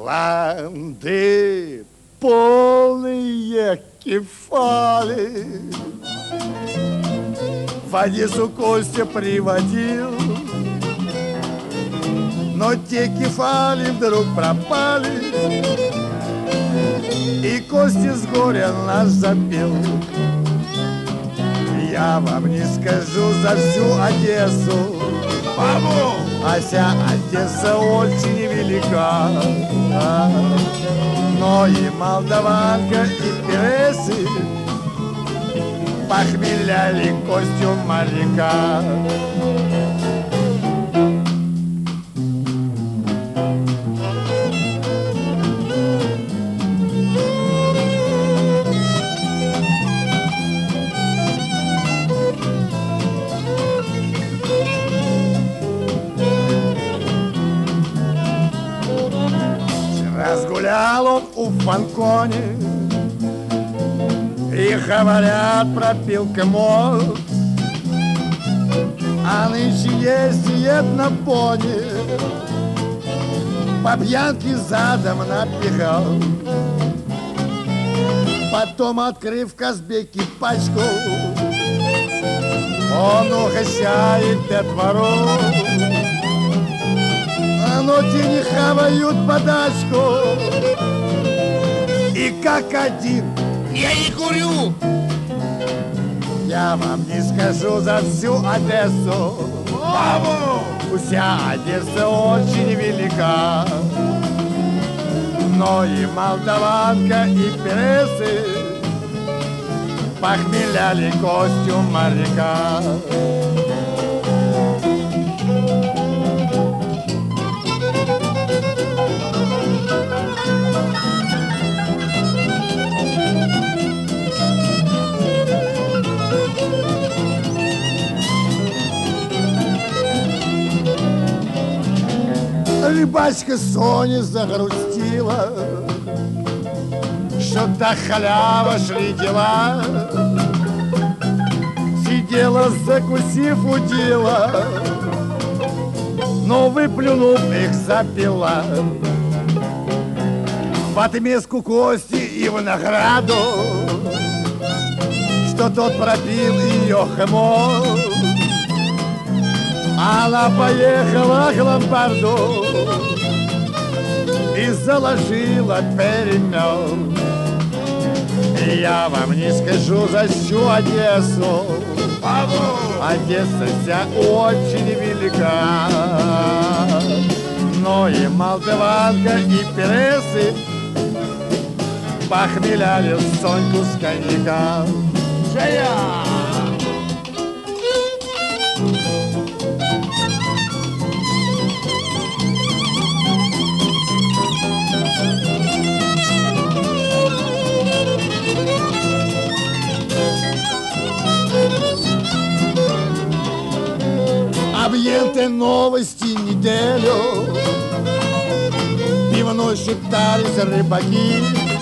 Шаланды полные кефали в Одессу Костя приводил, но те кефали вдруг пропали, и Костя с горя нас запил. Я вам не скажу за всю Одессу, бабу, а вся Одесса очень велика. Но и молдаванка, и пересы похмеляли Костю моряка. Разгулял он у Фанконе и, говорят, пропил комод, а нынче ездит на пони, по пьянке задом напихал. Потом, открыв в Казбеке пачку, он угощает детвору. Но те не хавают подачку, и как один: я не курю. Я вам не скажу за всю Одессу, Бабу! Вся Одесса очень велика, но и молдаванка, и пересы похмеляли Костю моряка. Рыбачка Соня загрустила, что-то халява шли дела. Сидела, закусив удила, но, выплюнув их, запила. В отместку Кости и в награду, что тот пропил ее хмель, она поехала к ломбарду и заложила перемел. Я вам не скажу за всю Одессу, Одесса вся очень велика, но и молдаванка, и пересы похмеляли Соньку с коньяка. Жая! Объенты новости неделю, пивной шептались рыбаки,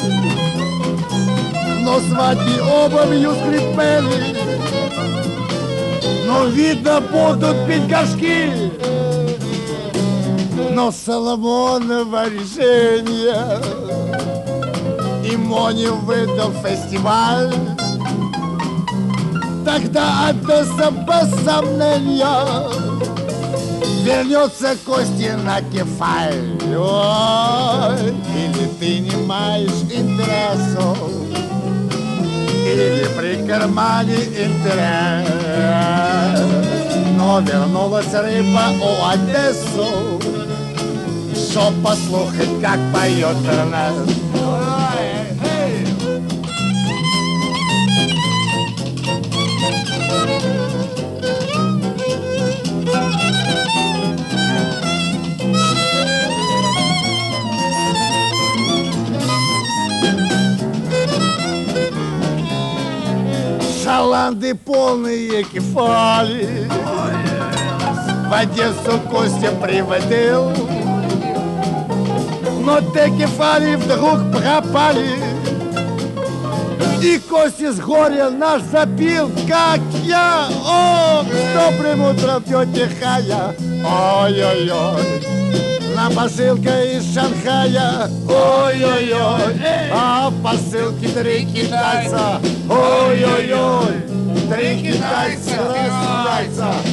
но свадьбе обувью скрипели, но видно будут пить горшки. Но Соломонова решение и Моне выдал фестиваль. Тогда Одесса без сомнения вернется Кости на кефаль. Ой, или ты не маешь интересу, или при кармане интерес. Но вернулась рыба у Одессу, чтоб послухать, как поет Эрнест. Шаланды полные кефали в Одессу Костя приводил, но те кефали вдруг пропали, и Костя с горя наш запил, как я. О, с добрым утром, тетя Хая. Ой-ой-ой, Одна посылка из Шанхая, ой-ой-ой, а в посылке 3 китайца, ой-ой-ой, 3 китайца, раз китайца.